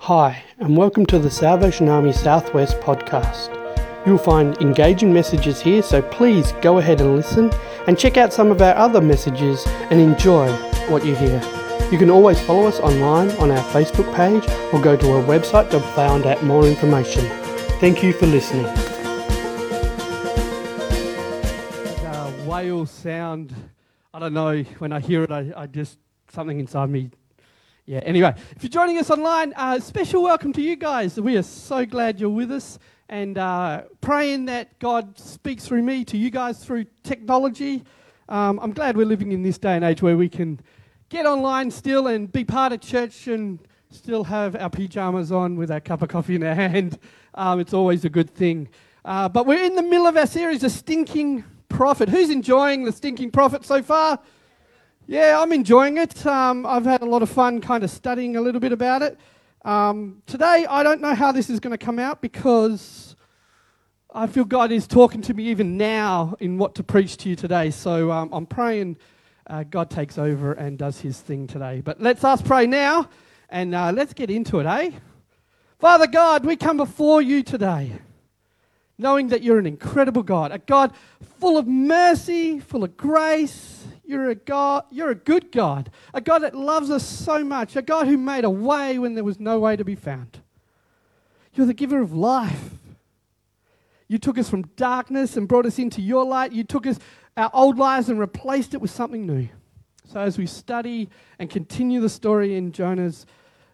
Hi, and welcome to the Salvation Army Southwest podcast. You'll find engaging messages here, so please go ahead and listen and check out some of our other messages and enjoy what you hear. You can always follow us online on our Facebook page or go to our website to find out more information. Thank you for listening. Whale sound, I don't know, when I hear it, I just, something inside me. Yeah, anyway, if you're joining us online, special welcome to you guys. We are so glad you're with us and praying that God speaks through me to you guys through technology. I'm glad we're living in this day and age where we can get online still and be part of church and still have our pyjamas on with our cup of coffee in our hand. It's always a good thing. But we're in the middle of our series, The Stinking Prophet. Who's enjoying The Stinking Prophet so far? Yeah, I'm enjoying it. I've had a lot of fun kind of studying a little bit about it. Today, I don't know how this is going to come out because I feel God is talking to me even now in what to preach to you today. So I'm praying God takes over and does his thing today. But let's pray now and let's get into it, eh? Father God, we come before you today knowing that you're an incredible God, a God full of mercy, full of grace. You're a good God, a God that loves us so much, a God who made a way when there was no way to be found. You're the giver of life. You took us from darkness and brought us into your light. You took our old lives and replaced it with something new. So as we study and continue the story in Jonah's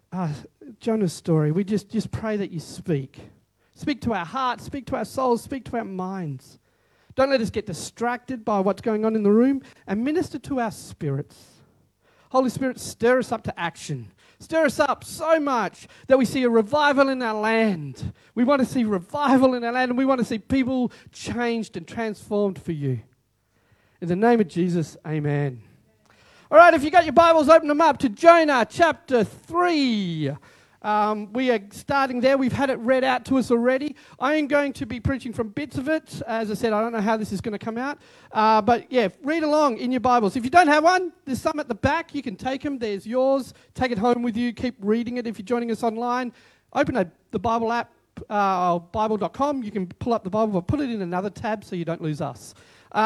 story, we just pray that you speak. Speak to our hearts, speak to our souls, speak to our minds. Don't let us get distracted by what's going on in the room and minister to our spirits. Holy Spirit, stir us up to action. Stir us up so much that we see a revival in our land. We want to see revival in our land and we want to see people changed and transformed for you. In the name of Jesus, amen. All right, if you got your Bibles, open them up to Jonah chapter 3. We are starting there. We've had it read out to us already. I am going to be preaching from bits of it. As I said, I don't know how this is going to come out. But yeah, read along in your Bibles. If you don't have one, there's some at the back. You can take them. There's yours. Take it home with you. Keep reading it. If you're joining us online, open the Bible app, Bible.com. You can pull up the Bible, but put it in another tab so you don't lose us.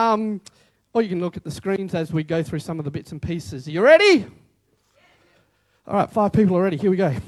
Or you can look at the screens as we go through some of the bits and pieces. Are you ready? All right, 5 people already. Here we go.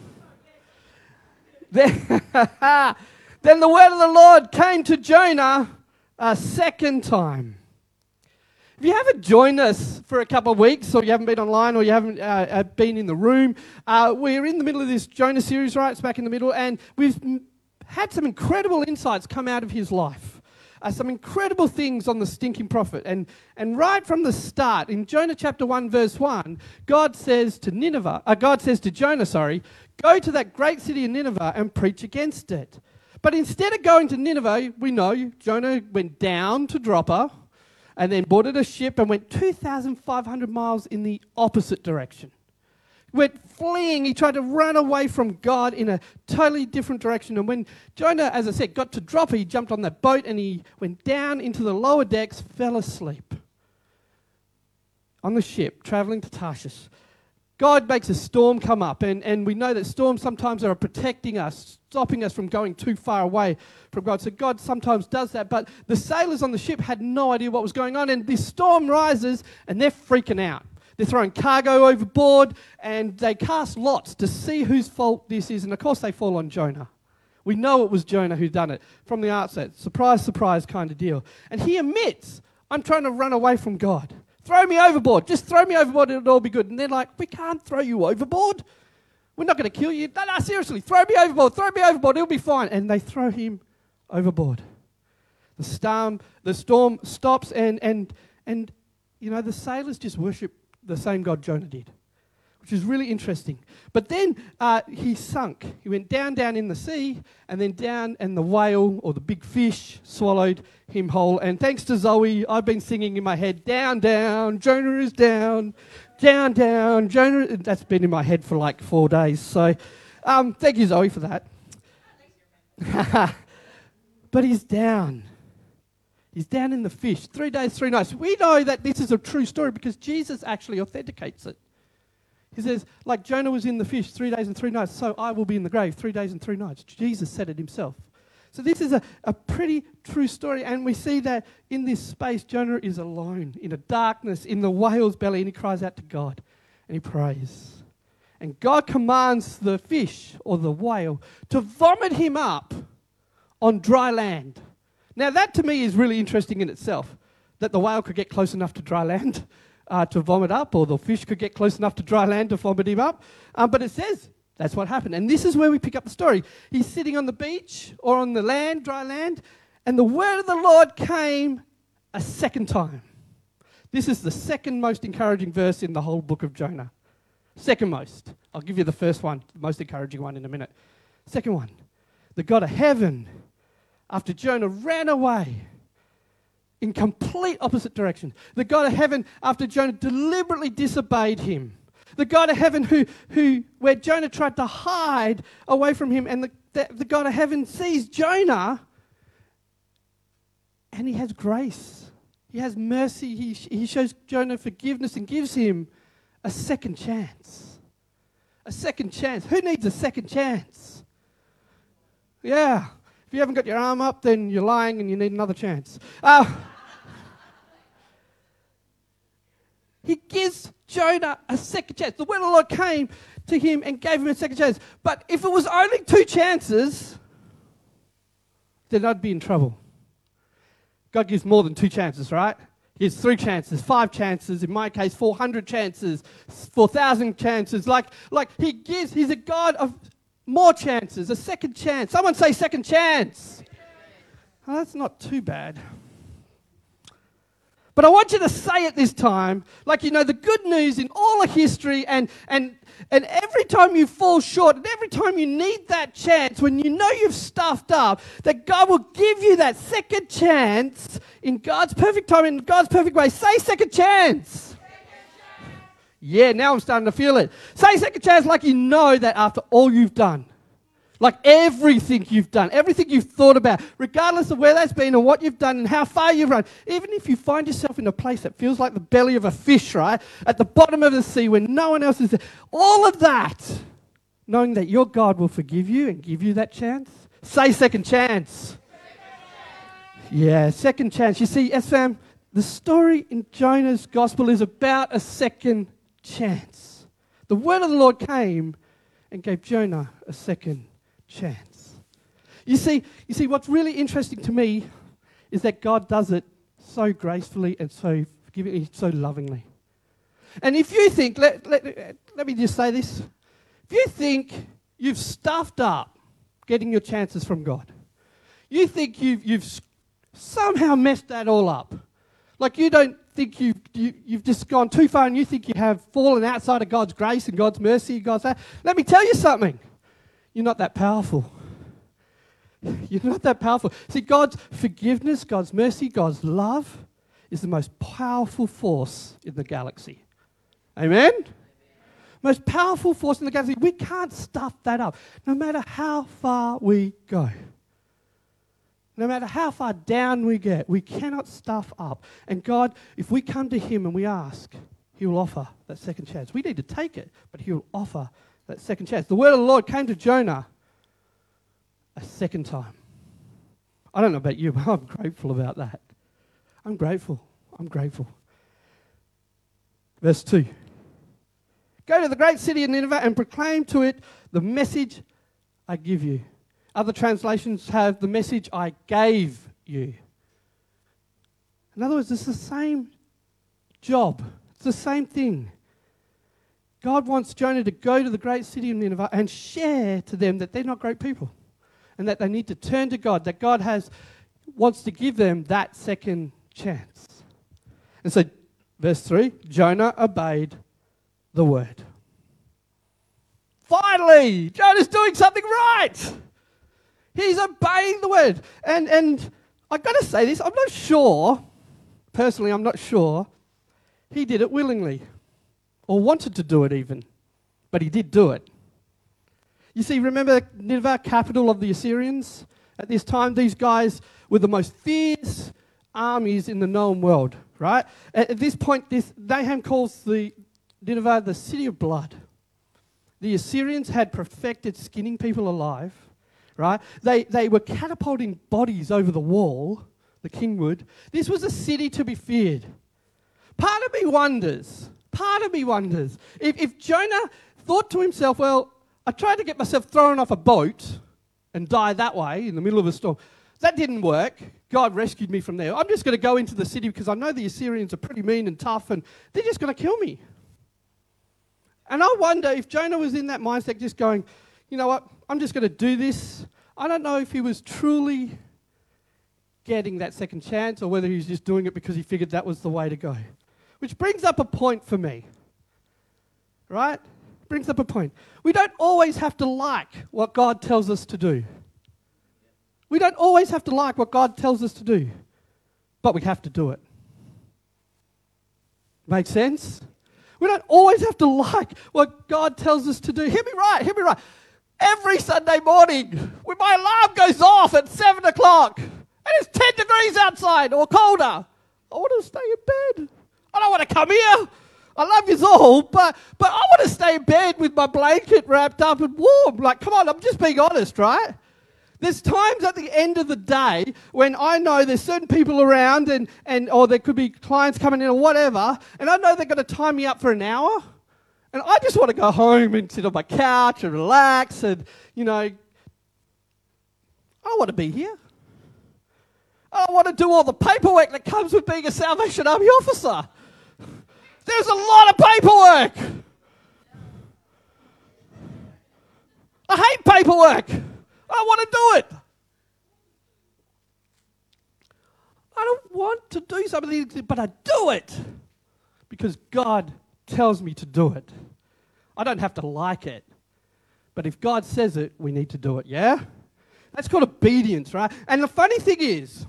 Then the word of the Lord came to Jonah a second time. If you haven't joined us for a couple of weeks, or you haven't been online, or you haven't been in the room, we're in the middle of this Jonah series, right? It's back in the middle, and we've had some incredible insights come out of his life. Some incredible things on the stinking prophet. And right from the start, in Jonah chapter 1, verse 1, God says to Jonah, go to that great city of Nineveh and preach against it. But instead of going to Nineveh, we know Jonah went down to Joppa and then boarded a ship and went 2,500 miles in the opposite direction. Went fleeing. He tried to run away from God in a totally different direction. And when Jonah, as I said, got to Joppa, he jumped on that boat and he went down into the lower decks, fell asleep on the ship, traveling to Tarshish. God makes a storm come up, and we know that storms sometimes are protecting us, stopping us from going too far away from God. So God sometimes does that, but the sailors on the ship had no idea what was going on, and this storm rises, and they're freaking out. They're throwing cargo overboard, and they cast lots to see whose fault this is, and of course they fall on Jonah. We know it was Jonah who done it from the outset. Surprise, surprise kind of deal. And he admits, I'm trying to run away from God. Throw me overboard. Just throw me overboard, it'll all be good. And they're like, we can't throw you overboard. We're not going to kill you. No, seriously, throw me overboard, it'll be fine. And they throw him overboard. The storm stops, and you know, the sailors just worship the same God Jonah did, which is really interesting. But then he sunk. He went down in the sea, and then down, and the whale, or the big fish, swallowed him whole. And thanks to Zoe, I've been singing in my head, down, Jonah is down, Jonah. That's been in my head for like 4 days. So thank you, Zoe, for that. But he's down. He's down in the fish, 3 days, 3 nights. We know that this is a true story because Jesus actually authenticates it. He says, like Jonah was in the fish 3 days and 3 nights, so I will be in the grave 3 days and 3 nights. Jesus said it himself. So this is a pretty true story, and we see that in this space, Jonah is alone, in a darkness, in the whale's belly, and he cries out to God, and he prays. And God commands the fish, or the whale, to vomit him up on dry land. Now that to me is really interesting in itself, that the whale could get close enough to dry land to vomit up, or the fish could get close enough to dry land to vomit him up. But it says that's what happened. And this is where we pick up the story. He's sitting on the beach or on the land, dry land, and the word of the Lord came a second time. This is the second most encouraging verse in the whole book of Jonah. Second most. I'll give you the first one, the most encouraging one in a minute. Second one. The God of heaven, after Jonah ran away in complete opposite direction. The God of heaven, after Jonah deliberately disobeyed him. The God of heaven where Jonah tried to hide away from him, and the God of heaven sees Jonah, and he has grace. He has mercy. He shows Jonah forgiveness and gives him a second chance. A second chance. Who needs a second chance? Yeah. If you haven't got your arm up, then you're lying and you need another chance. He gives Jonah a second chance. The word of the Lord came to him and gave him a second chance. But if it was only 2 chances, then I'd be in trouble. God gives more than 2 chances, right? He gives 3 chances, 5 chances, in my case, 400 chances, 4,000 chances. Like he's a God of more chances, a second chance. Someone say second chance. Oh, that's not too bad. But I want you to say it this time, like you know the good news in all of history, and every time you fall short, and every time you need that chance, when you know you've stuffed up, that God will give you that second chance in God's perfect time, in God's perfect way. Say second chance. Yeah, now I'm starting to feel it. Say second chance like you know that after all you've done. Like everything you've done, everything you've thought about, regardless of where that's been and what you've done and how far you've run, even if you find yourself in a place that feels like the belly of a fish, right? At the bottom of the sea when no one else is there. All of that, knowing that your God will forgive you and give you that chance. Say second chance. Yeah, second chance. You see, SFAM, the story in Jonah's gospel is about a second chance. The word of the Lord came and gave Jonah a second chance. You see, what's really interesting to me is that God does it so gracefully and so forgivingly, so lovingly. And if you think, let me just say this, if you think you've stuffed up getting your chances from God, you think you've somehow messed that all up, like you don't think you've just gone too far and you think you have fallen outside of God's grace and God's mercy, God's that. Let me tell you something. You're not that powerful. You're not that powerful. See, God's forgiveness, God's mercy, God's love is the most powerful force in the galaxy. Amen? Most powerful force in the galaxy. We can't stuff that up, no matter how far we go. No matter how far down we get, we cannot stuff up. And God, if we come to Him and we ask, He will offer that second chance. We need to take it, but He will offer that second chance. The word of the Lord came to Jonah a second time. I don't know about you, but I'm grateful about that. I'm grateful. Verse 2. Go to the great city of Nineveh and proclaim to it the message I give you. Other translations have the message I gave you. In other words, it's the same job. It's the same thing. God wants Jonah to go to the great city of Nineveh and share to them that they're not great people and that they need to turn to God, that God wants to give them that second chance. And so, verse 3, Jonah obeyed the word. Finally, Jonah's doing something right. He's obeying the word. And I've got to say this, I'm not sure, personally I'm not sure, he did it willingly or wanted to do it even, but he did do it. You see, remember Nineveh, capital of the Assyrians? At this time, these guys were the most fierce armies in the known world, right? At this point, Nahum calls the Nineveh, the city of blood. The Assyrians had perfected skinning people alive, right? They were catapulting bodies over the wall, the king would. This was a city to be feared. Part of me wonders, if Jonah thought to himself, well, I tried to get myself thrown off a boat and die that way in the middle of a storm. That didn't work. God rescued me from there. I'm just going to go into the city because I know the Assyrians are pretty mean and tough and they're just going to kill me. And I wonder if Jonah was in that mindset just going, you know what, I'm just going to do this. I don't know if he was truly getting that second chance or whether he was just doing it because he figured that was the way to go. Which brings up a point for me, right? Brings up a point. We don't always have to like what God tells us to do. We don't always have to like what God tells us to do, but we have to do it. Make sense? We don't always have to like what God tells us to do. Hear me right. Every Sunday morning, when my alarm goes off at 7 o'clock, and it's 10 degrees outside or colder, I want to stay in bed. I don't want to come here. I love you all, but I want to stay in bed with my blanket wrapped up and warm. Like, come on, I'm just being honest, right? There's times at the end of the day when I know there's certain people around and or there could be clients coming in or whatever, and I know they're going to tie me up for an hour, and I just want to go home and sit on my couch and relax and, you know, I don't want to be here. I don't want to do all the paperwork that comes with being a Salvation Army officer. There's a lot of paperwork. I hate paperwork. I don't want to do it. I don't want to do some of these things, but I do it because God tells me to do it. I don't have to like it. But if God says it, we need to do it, yeah? That's called obedience, right? And the funny thing is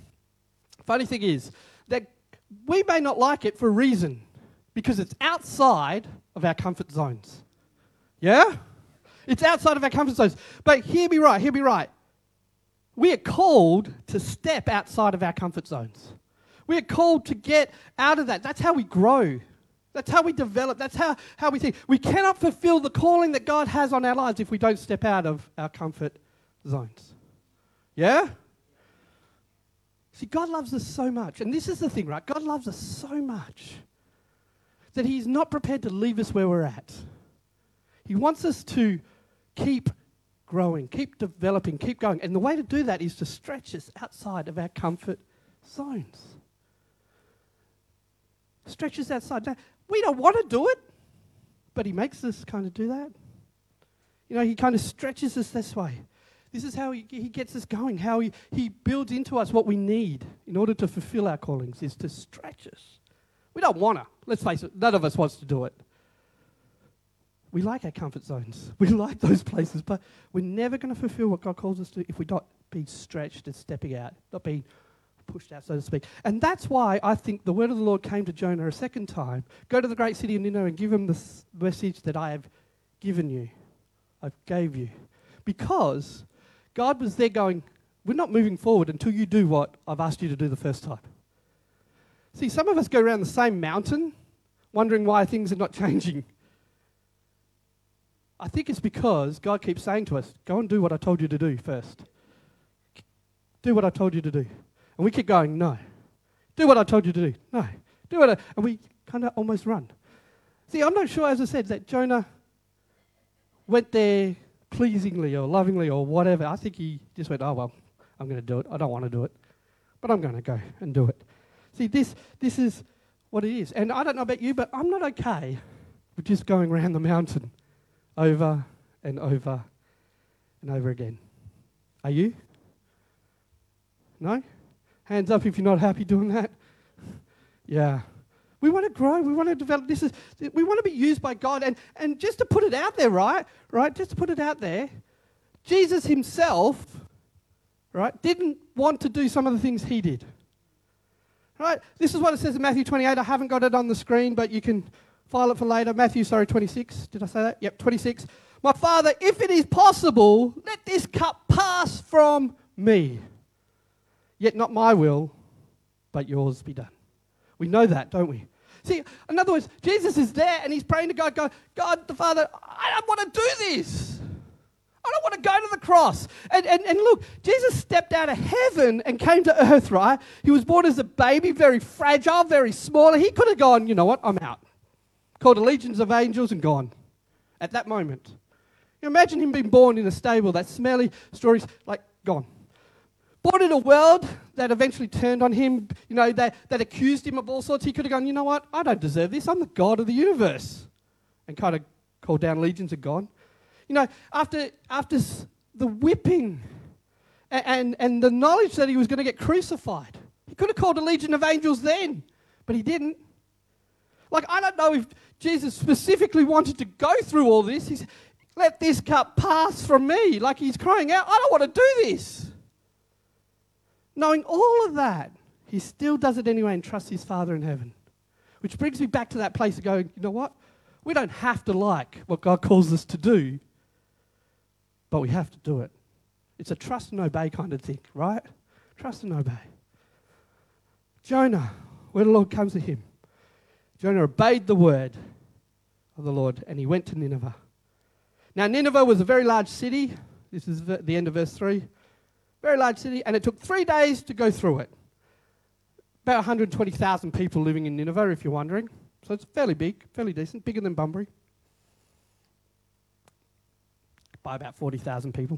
that we may not like it for a reason because it's outside of our comfort zones. Yeah? It's outside of our comfort zones. But hear me right. We are called to step outside of our comfort zones. We are called to get out of that. That's how we grow. That's how we develop. That's how we think. We cannot fulfill the calling that God has on our lives if we don't step out of our comfort zones. Yeah? See, God loves us so much. And this is the thing, right? God loves us so much that He's not prepared to leave us where we're at. He wants us to keep growing, keep developing, keep going. And the way to do that is to stretch us outside of our comfort zones. Stretch us outside. Now, we don't want to do it, but He makes us kind of do that. You know, He kind of stretches us this way. This is how He gets us going, how he builds into us what we need in order to fulfill our callings, is to stretch us. We don't want to. Let's face it, none of us wants to do it. We like our comfort zones. We like those places, but we're never going to fulfill what God calls us to if we don't be stretched and stepping out, not being pushed out, so to speak. And that's why I think the word of the Lord came to Jonah a second time. Go to the great city of Nineveh and give him the message that I have given you. I gave you. Because God was there going, we're not moving forward until you do what I've asked you to do the first time. See, some of us go around the same mountain wondering why things are not changing. I think it's because God keeps saying to us, go and do what I told you to do first. Do what I told you to do. And we keep going, no. Do what I told you to do. No. And we kind of almost run. See, I'm not sure, as I said, that Jonah went there pleasingly or lovingly or whatever. I think he just went, oh, well, I'm going to do it. I don't want to do it, but I'm going to go and do it. See, this is what it is. And I don't know about you, but I'm not okay with just going around the mountain over and over and over again. Are you? No? Hands up if you're not happy doing that. Yeah. We want to grow. We want to develop. We want to be used by God. And just to put it out there, right? Just to put it out there, Jesus Himself, right, didn't want to do some of the things He did. Right? This is what it says in Matthew 28. I haven't got it on the screen, but you can file it for later. Matthew, 26. Did I say that? Yep, 26. My Father, if it is possible, let this cup pass from me. Yet not my will, but yours be done. We know that, don't we? See, in other words, Jesus is there and he's praying to God, going, God the Father, I don't want to do this. I don't want to go to the cross. And look, Jesus stepped out of heaven and came to earth, right? He was born as a baby, very fragile, very small. He could have gone, you know what, I'm out. Called the legions of angels and gone at that moment. You imagine him being born in a stable, that smelly stories, like, gone. Born in a world that eventually turned on him, you know, that accused him of all sorts. He could have gone, you know what, I don't deserve this. I'm the God of the universe. And kind of called down legions and gone. You know, after the whipping and the knowledge that he was going to get crucified, he could have called a legion of angels then, but he didn't. Like, I don't know if Jesus specifically wanted to go through all this. He said, let this cup pass from me. Like, he's crying out, I don't want to do this. Knowing all of that, he still does it anyway and trusts his Father in heaven. Which brings me back to that place of going, you know what? We don't have to like what God calls us to do, but we have to do it. It's a trust and obey kind of thing, right? Trust and obey. Jonah, when the Lord comes to him, Jonah obeyed the word of the Lord and he went to Nineveh. Now, Nineveh was a very large city. This is the end of verse 3. Very large city, and it took 3 days to go through it. About 120,000 people living in Nineveh, if you're wondering. So it's fairly big, fairly decent, bigger than Bunbury. By about 40,000 people.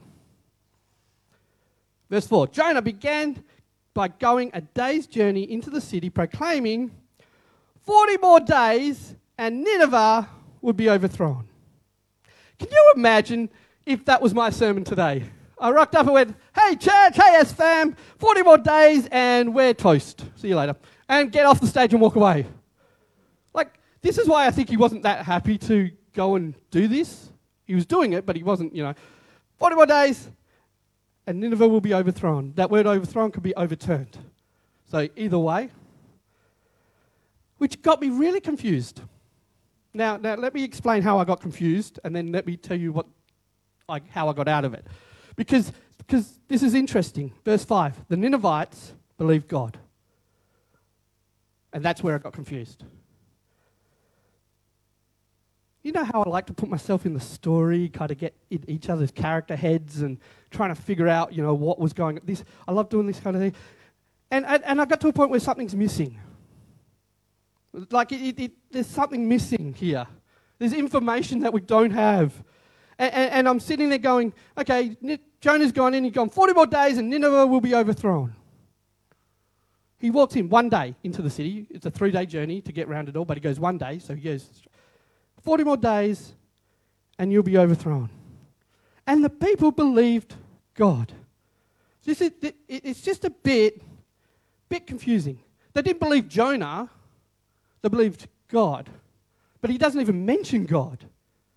Verse 4, Jonah began by going a day's journey into the city, proclaiming, 40 more days and Nineveh would be overthrown. Can you imagine if that was my sermon today? I rocked up and went, hey church, hey S-fam, 40 more days and we're toast. See you later. And get off the stage and walk away. Like, this is why I think he wasn't that happy to go and do this. He was doing it, but he wasn't, 40 more days and Nineveh will be overthrown. That word overthrown could be overturned. So either way, which got me really confused. Now let me explain how I got confused, and then let me tell you how I got out of it. Because this is interesting. Verse 5, the Ninevites believed God. And that's where I got confused. You know how I like to put myself in the story, kind of get in each other's character heads and trying to figure out, what was going on. I love doing this kind of thing. And I got to a point where something's missing. Like, there's something missing here. There's information that we don't have. And I'm sitting there going, okay, Jonah's gone in, he's gone 40 more days and Nineveh will be overthrown. He walks in one day into the city. It's a 3-day journey to get around it all, but he goes one day, so he goes 40 more days and you'll be overthrown. And the people believed God. It's just a bit confusing. They didn't believe Jonah. They believed God. But he doesn't even mention God. Do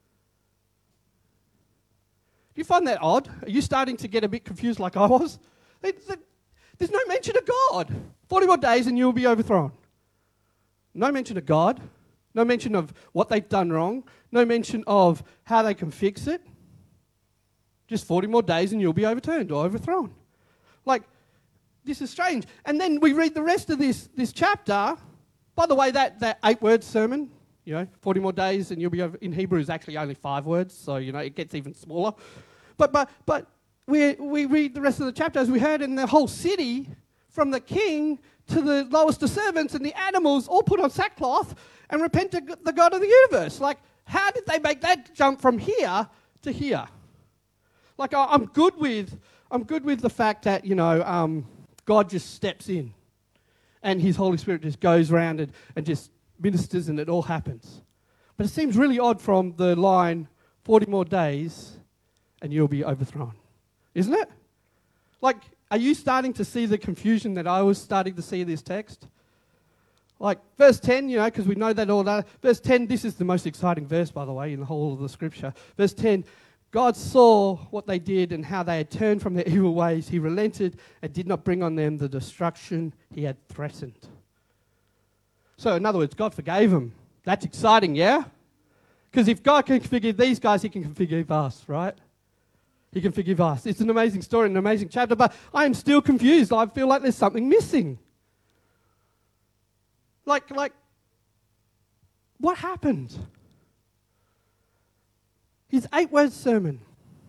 you find that odd? Are you starting to get a bit confused like I was? There's no mention of God. 40 more days and you will be overthrown. No mention of God. No mention of what they've done wrong. No mention of how they can fix it. Just 40 more days and you'll be overturned or overthrown. Like, this is strange. And then we read the rest of this chapter. By the way, that 8-word sermon, 40 more days and you'll be over, in Hebrew is actually only 5 words, so, it gets even smaller. But we read the rest of the chapter, as we heard, in the whole city, from the king to the lowest of servants and the animals, all put on sackcloth and repent to the God of the universe. Like, how did they make that jump from here to here? Like, I'm good with the fact that, God just steps in. And his Holy Spirit just goes around and just ministers and it all happens. But it seems really odd from the line, 40 more days and you'll be overthrown. Isn't it? Like, are you starting to see the confusion that I was starting to see in this text? Like, verse 10, because we know that all that. Verse 10, this is the most exciting verse, by the way, in the whole of the scripture. Verse 10, God saw what they did and how they had turned from their evil ways. He relented and did not bring on them the destruction he had threatened. So, in other words, God forgave them. That's exciting, yeah? Because if God can forgive these guys, he can forgive us, right? He can forgive us. It's an amazing story, an amazing chapter, but I am still confused. I feel like there's something missing. Like, what happened? His 8-word sermon.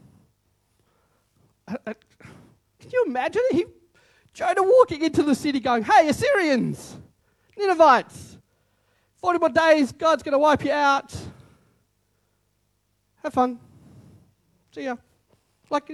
Can you imagine it? Jonah walking into the city going, hey, Assyrians, Ninevites, 40 more days, God's going to wipe you out. Have fun. See ya. Like,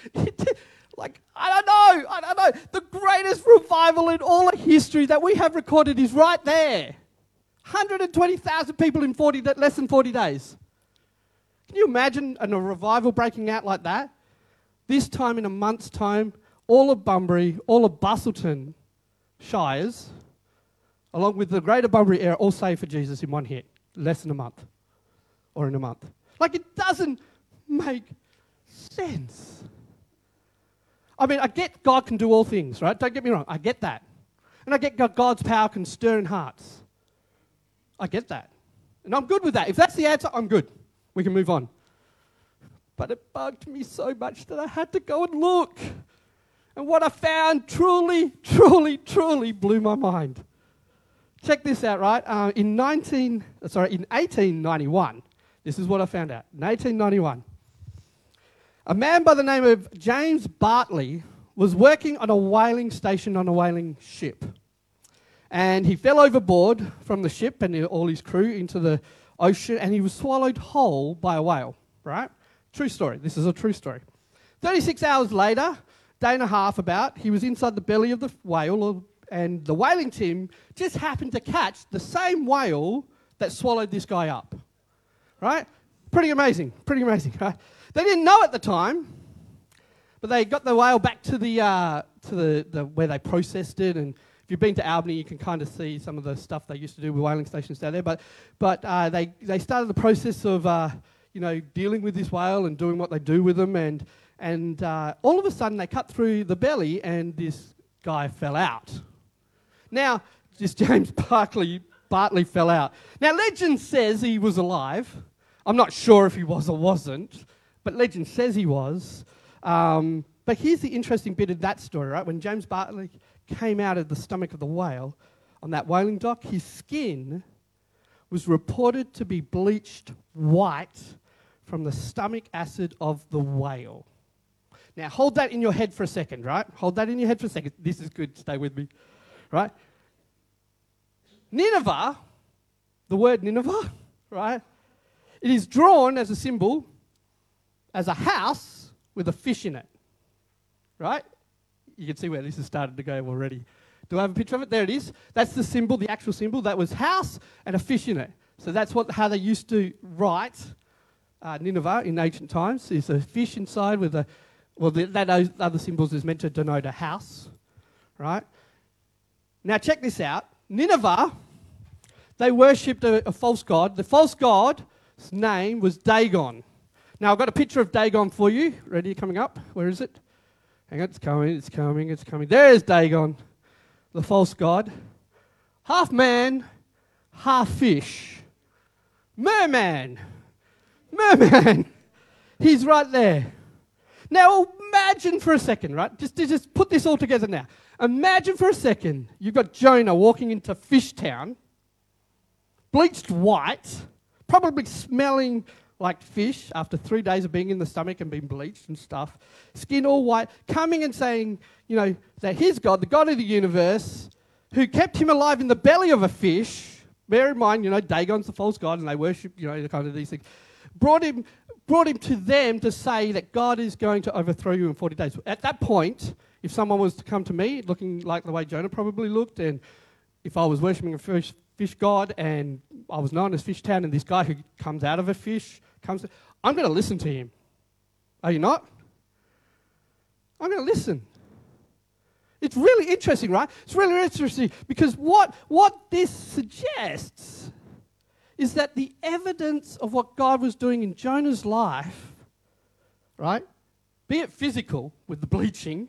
I don't know. The greatest revival in all of history that we have recorded is right there. 120,000 people in less than 40 days. Can you imagine a revival breaking out like that? This time in a month's time, all of Bunbury, all of Bustleton Shires, along with the greater Bunbury area, all saved for Jesus in one hit. Less than a month. Or in a month. Like, it doesn't make sense. I mean, I get God can do all things, right? Don't get me wrong. I get that. And I get God's power can stir in hearts. I get that. And I'm good with that. If that's the answer, I'm good. We can move on. But it bugged me so much that I had to go and look. And what I found truly, truly, truly blew my mind. Check this out, right? In 1891, this is what I found out. In 1891, a man by the name of James Bartley was working on a whaling station on a whaling ship. And he fell overboard from the ship and all his crew into the ocean, and he was swallowed whole by a whale, right? True story. This is a true story. 36 hours later, day and a half about, he was inside the belly of the whale, and the whaling team just happened to catch the same whale that swallowed this guy up, right? Pretty amazing, right? They didn't know at the time, but they got the whale back to the where they processed it. And if you've been to Albany, you can kind of see some of the stuff they used to do with whaling stations down there. But they started the process of dealing with this whale and doing what they do with them. And all of a sudden, they cut through the belly, and this guy fell out. Now, this James Bartley fell out. Now, legend says he was alive. I'm not sure if he was or wasn't, but legend says he was. But here's the interesting bit of that story, right? When James Bartley came out of the stomach of the whale on that whaling dock, his skin was reported to be bleached white from the stomach acid of the whale. Now, hold that in your head for a second, right? Hold that in your head for a second. This is good. Stay with me, right? Nineveh, the word Nineveh, right? It is drawn as a symbol, as a house with a fish in it, right? You can see where this has started to go already. Do I have a picture of it? There it is. That's the symbol, the actual symbol. That was house and a fish in it. So that's how they used to write Nineveh in ancient times, is a fish inside with a... Well, that other symbols is meant to denote a house, right? Now, check this out. Nineveh, they worshipped a false god. The false god's name was Dagon. Now, I've got a picture of Dagon for you. Ready? Coming up. Where is it? Hang on, it's coming. There's Dagon, the false god. Half man, half fish. Merman. He's right there. Now, imagine for a second, right? Just put this all together now. Imagine for a second, you've got Jonah walking into Fish Town, bleached white, probably smelling like fish after 3 days of being in the stomach and being bleached and stuff, skin all white, coming and saying, that his God, the God of the universe, who kept him alive in the belly of a fish, bear in mind, Dagon's the false god and they worship, kind of these things, brought him to them to say that God is going to overthrow you in 40 days. At that point, if someone was to come to me looking like the way Jonah probably looked, and if I was worshipping a fish god and I was known as Fish Town, and this guy who comes out of a fish I'm going to listen to him. Are you not? I'm going to listen. It's really interesting, right? It's really interesting because what this suggests is that the evidence of what God was doing in Jonah's life, right, be it physical with the bleaching,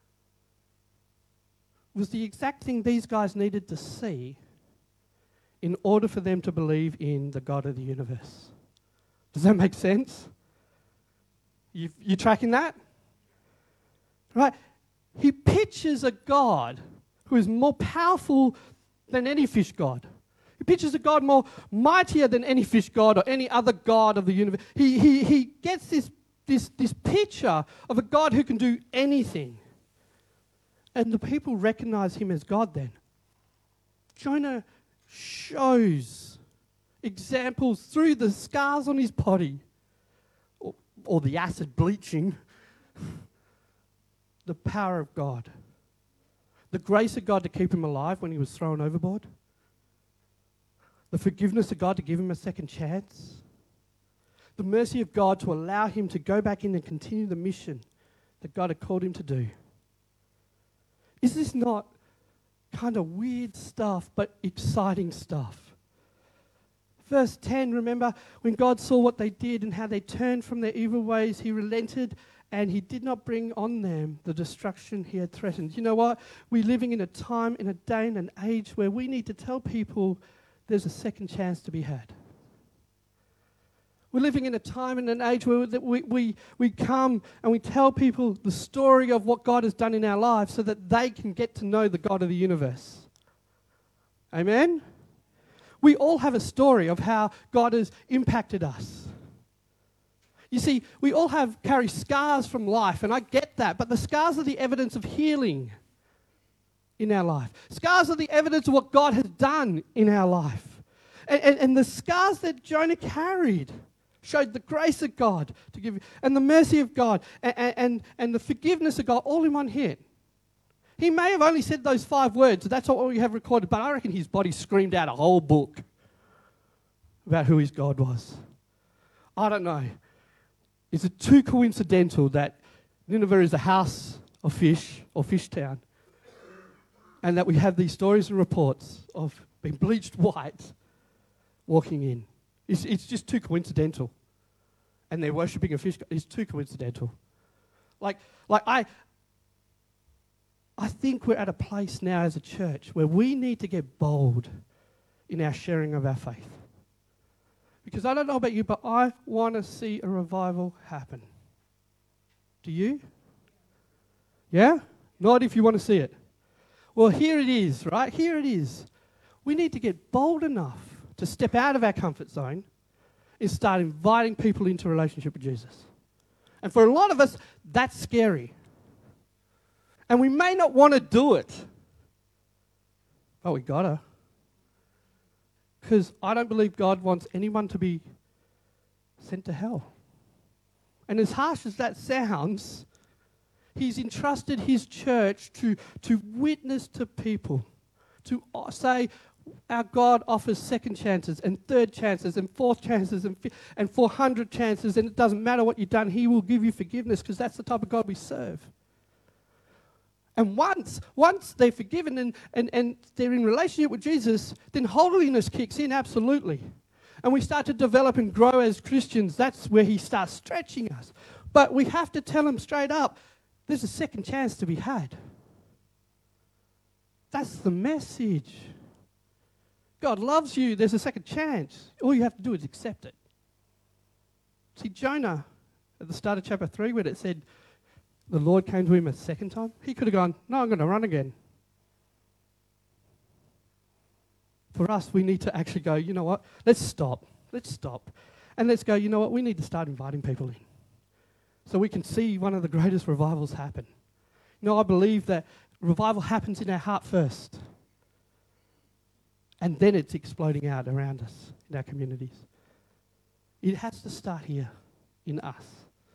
was the exact thing these guys needed to see in order for them to believe in the God of the universe. Does that make sense? You tracking that? Right? He pictures a God who is more powerful than any fish god. He pictures a God more mightier than any fish god or any other god of the universe. He gets this picture of a God who can do anything. And the people recognize him as God then. Jonah shows examples through the scars on his body or the acid bleaching the power of God. The grace of God to keep him alive when he was thrown overboard. The forgiveness of God to give him a second chance. The mercy of God to allow him to go back in and continue the mission that God had called him to do. Is this not kind of weird stuff, but exciting stuff? Verse 10, remember, when God saw what they did and how they turned from their evil ways, he relented and he did not bring on them the destruction he had threatened. You know what? We're living in a time, in a day and an age where we need to tell people there's a second chance to be had. We're living in a time and an age where we come and we tell people the story of what God has done in our lives so that they can get to know the God of the universe. Amen? We all have a story of how God has impacted us. You see, we all carry scars from life, and I get that, but the scars are the evidence of healing in our life. Scars are the evidence of what God has done in our life. And the scars that Jonah carried showed the grace of God to give, and the mercy of God, and the forgiveness of God all in one hit. He may have only said those 5 words, that's all we have recorded, but I reckon his body screamed out a whole book about who his God was. I don't know. Is it too coincidental that Nineveh is a house of fish, or fish town, and that we have these stories and reports of being bleached white walking in? It's just too coincidental. And they're worshipping a fish god. It's too coincidental. Like I think we're at a place now as a church where we need to get bold in our sharing of our faith. Because I don't know about you, but I want to see a revival happen. Do you? Yeah? Not if you want to see it. Well, here it is, right? Here it is. We need to get bold enough to step out of our comfort zone and start inviting people into a relationship with Jesus. And for a lot of us, that's scary. And we may not want to do it, but we gotta. Because I don't believe God wants anyone to be sent to hell. And as harsh as that sounds, he's entrusted his church to witness to people, to say our God offers second chances and third chances and fourth chances and 400 chances, and it doesn't matter what you've done, he will give you forgiveness because that's the type of God we serve. And once they're forgiven and they're in relationship with Jesus, then holiness kicks in, absolutely. And we start to develop and grow as Christians. That's where he starts stretching us. But we have to tell them straight up, there's a second chance to be had. That's the message. God loves you. There's a second chance. All you have to do is accept it. See, Jonah, at the start of chapter 3, when it said the Lord came to him a second time, he could have gone, no, I'm going to run again. For us, we need to actually go, you know what, let's stop. And let's go, you know what, we need to start inviting people in so we can see one of the greatest revivals happen. You know, I believe that revival happens in our heart first. And then it's exploding out around us in our communities. It has to start here in us.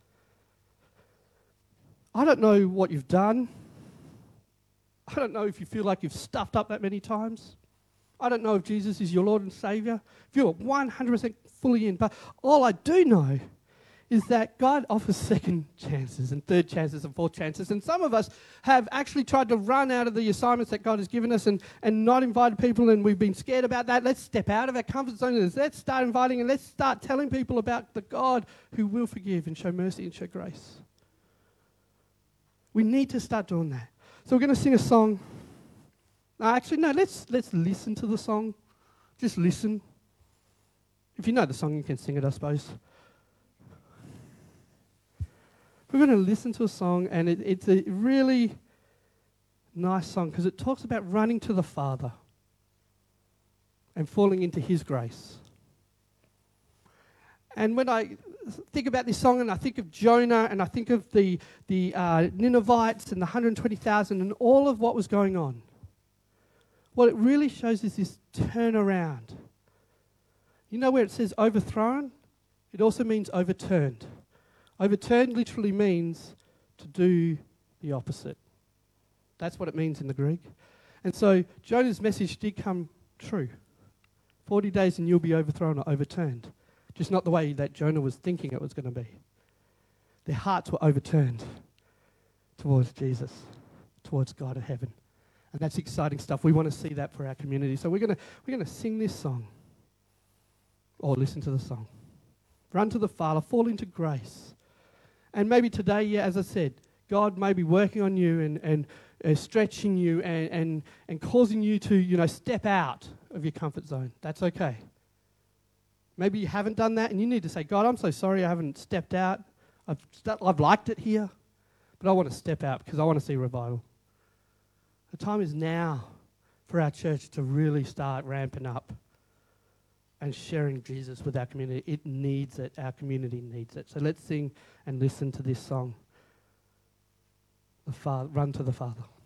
I don't know what you've done. I don't know if you feel like you've stuffed up that many times. I don't know if Jesus is your Lord and Savior. If you're 100% fully in. But all I do know is that God offers second chances and third chances and fourth chances. And some of us have actually tried to run out of the assignments that God has given us and not invited people, and we've been scared about that. Let's step out of our comfort zone and let's start inviting and let's start telling people about the God who will forgive and show mercy and show grace. We need to start doing that. So we're going to sing a song. Let's listen to the song. Just listen. If you know the song, you can sing it, I suppose. We're going to listen to a song, and it's a really nice song because it talks about running to the Father. and falling into his grace. And when I think about this song and I think of Jonah and I think of the Ninevites and the 120,000 and all of what was going on, what it really shows is this turnaround. You know where it says overthrown? It also means overturned. Overturned literally means to do the opposite. That's what it means in the Greek. And so Jonah's message did come true. 40 days and you'll be overthrown or overturned. Just not the way that Jonah was thinking it was going to be. Their hearts were overturned towards Jesus, towards God in heaven. And that's exciting stuff. We want to see that for our community. So we're going to sing this song. Or listen to the song. Run to the Father, fall into grace. And maybe today, yeah, as I said, God may be working on you and stretching you and causing you to, step out of your comfort zone. That's okay. Maybe you haven't done that and you need to say, God, I'm so sorry I haven't stepped out. I've liked it here, but I want to step out because I want to see revival. The time is now for our church to really start ramping up and sharing Jesus with our community. It needs it. Our community needs it. So let's sing and listen to this song. Run to the Father.